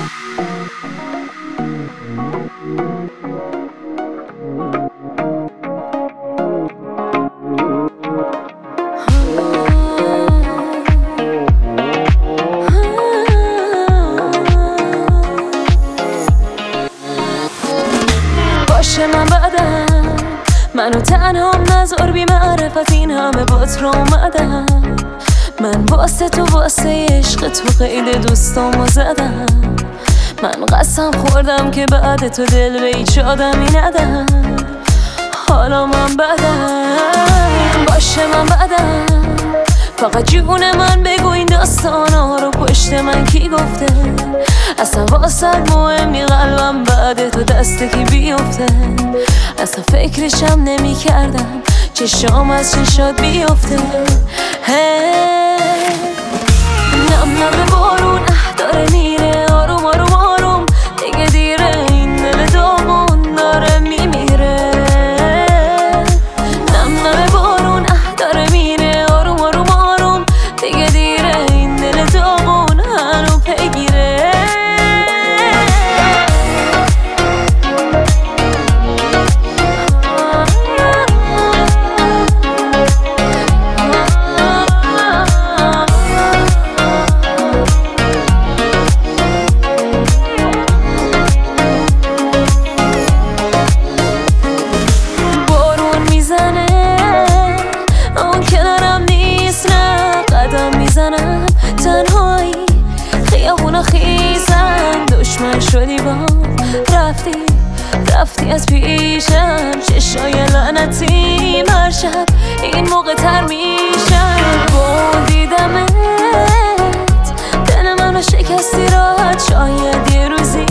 باشه من بعدم منو تنهام نذار بی معرفت این همه بات را اومدم من واسه تو واسه عشق تو قید دوستامو زدم من قسم خوردم که بعد تو دل به هیچ آدمی ندم حالا من بعدم باشه من بعدم فقط جون من بگو این داستانا رو پشت من کی گفته اصلا واسه مهمی قلبم بعد تو دست کی بیفته اصلا فکرشم نمی کردم چشام از چشات بیفته نم نم بارون داره میره آروم آروم آروم دیگه دیره این دل دامون داره میمیره نم نم بارون داره میره آروم آروم آروم دیگه دیره این دل دامون هنو پیگیره تنهایی خیابونا خیزن دشمن شدی با رفتی از پیشم چشای لعنتی هر شب این موقع تر میشم با دیدمت دل منو شکستی راحت شاید یه روزی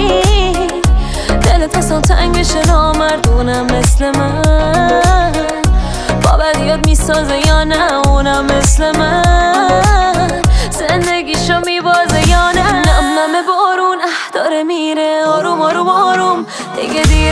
دلت واسم تنگ بشه نامردونم مثل من با بدیات میسازه یا نه اونم مثل من زندگیشو میبازه یا نه نم نم بارون داره میره آروم آروم آروم دیگه